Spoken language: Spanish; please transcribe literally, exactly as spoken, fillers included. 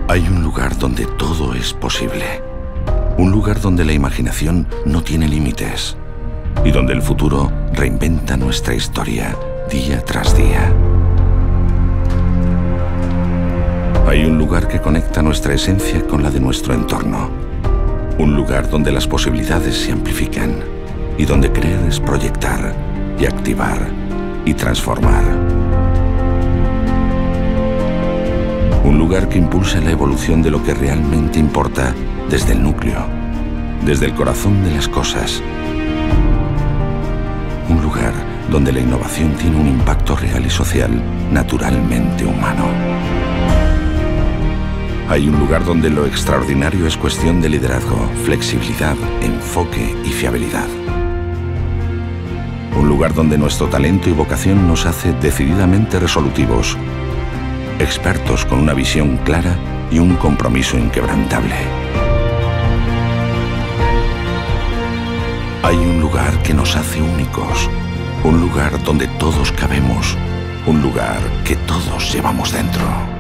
Hay un lugar donde todo es posible. Un lugar donde la imaginación no tiene límites. Y donde el futuro reinventa nuestra historia día tras día. Hay un lugar que conecta nuestra esencia con la de nuestro entorno. Un lugar donde las posibilidades se amplifican y donde creer es proyectar y activar y transformar. Un lugar que impulsa la evolución de lo que realmente importa desde el núcleo, desde el corazón de las cosas. Un lugar donde la innovación tiene un impacto real y social naturalmente humano. Hay un lugar donde lo extraordinario es cuestión de liderazgo, flexibilidad, enfoque y fiabilidad. Un lugar donde nuestro talento y vocación nos hace decididamente resolutivos, expertos con una visión clara y un compromiso inquebrantable. Hay un lugar que nos hace únicos, un lugar donde todos cabemos, un lugar que todos llevamos dentro.